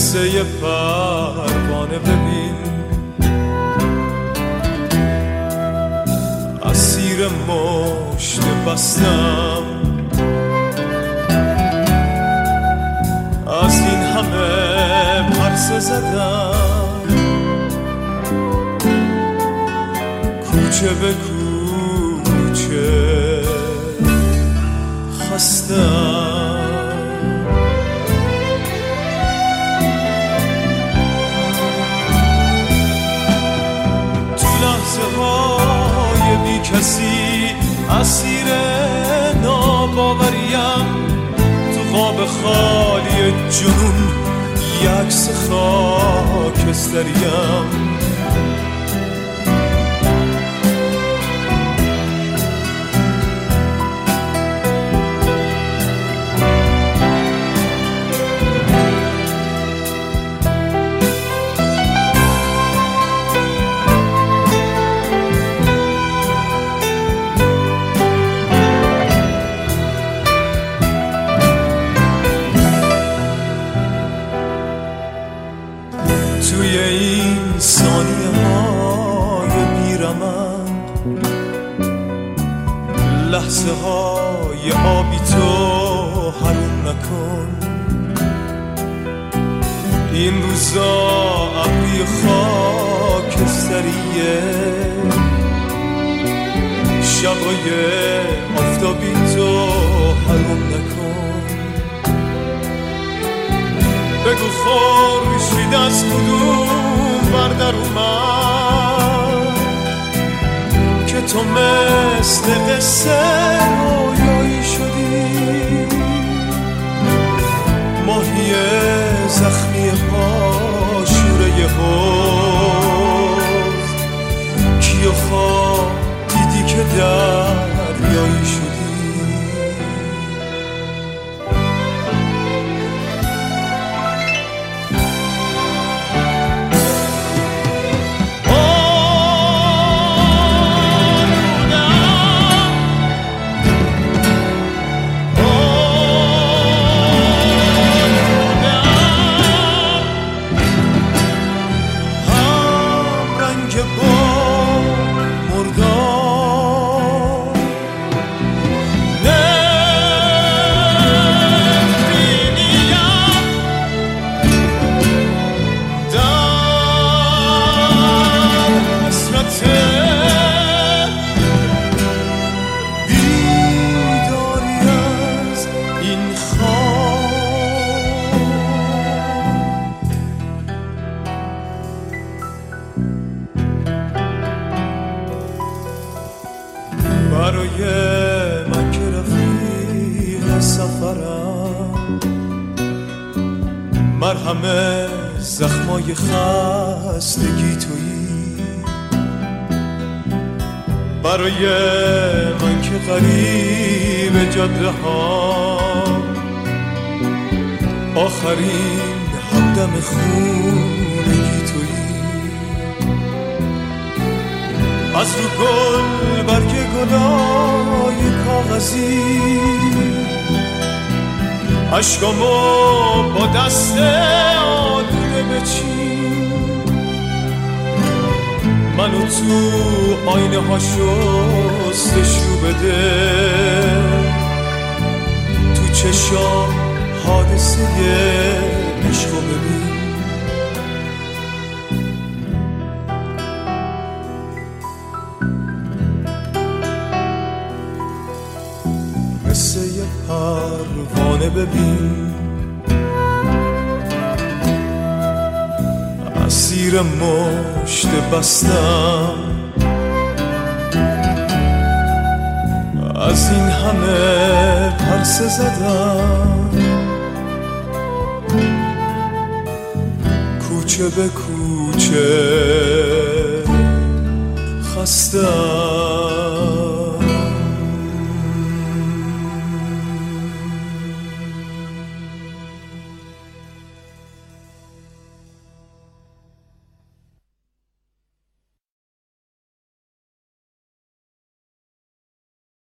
قصه یه پروانه ببین، اسیر مشت بستم، از این همه پرسه زدم، کوچه به کوچه خستم. تو لحظه های بی کسی اسیر ناباوریم، تو خواب خالی جنون یکس خاکستریم. توی این ثانیه های بیرمند، لحظه های آبی تو حروم نکن. این روزا ابری خاکستریه، شبای آفتابی تو حروم نکن. بگو خورشید از کدوم بردر اومد که تو مثل قصه رویایی شدی. ماهی زخمی پاشوره حوض، کیو خواب دیدی که دریایی شدی. برای من که رفیق سفرم، مرهم زخمای خستگی تویی. برای من که غریب جاده ها، آخرین همدم خونگی تویی. از رو گل برگ گلای کاغذی، عشقامو با دست آلوده بچین. منو تو آینه ها شستشو بده، تو چشام حادثه عشقو ببین. قصه یه پروانه ببین، اسیر مشت بستم، از این همه پرسه زدم، کوچه به کوچه خستم.